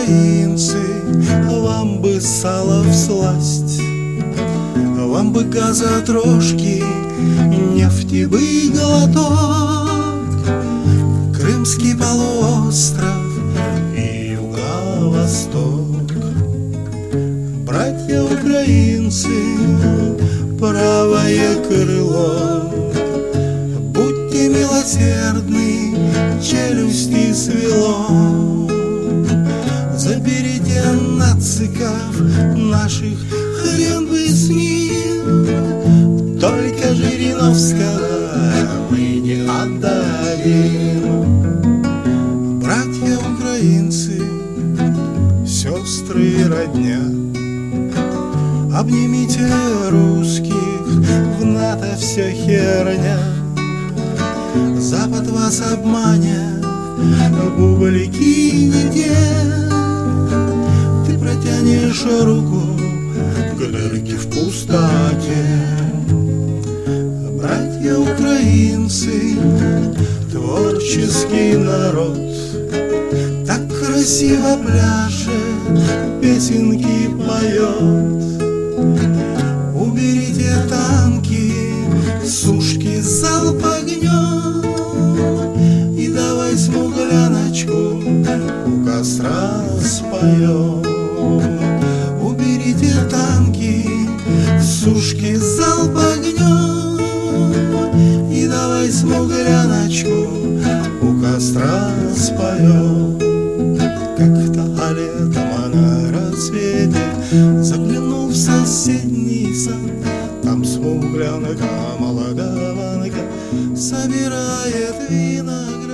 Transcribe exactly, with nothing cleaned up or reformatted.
украинцы, вам бы сало всласть, вам бы газа трошки, нефти бы глоток, Крымский полуостров и юго-восток. Братья украинцы, правое крыло, будьте милосердны, челюсти свело. Заберите нациков наших, хрен бы с ним, только Жириновского мы не отдадим. Братья украинцы, сестры и родня, обнимите русских, в НАТО вся херня. Запад вас обманет, бублики где. Ты протянешь руку к дырке в пустоте. Братья украинцы, творческий народ, так красиво пляшет, песенки поет. Уберите танки, сушки, залп огнем, и давай смугляночку у костра споем. Уберите танки, сушки, залп огнем, и давай смугляночку у костра споем. Как-то летом на рассвете заглянул в соседний сад, там смуглянка молодованка собирает виноград.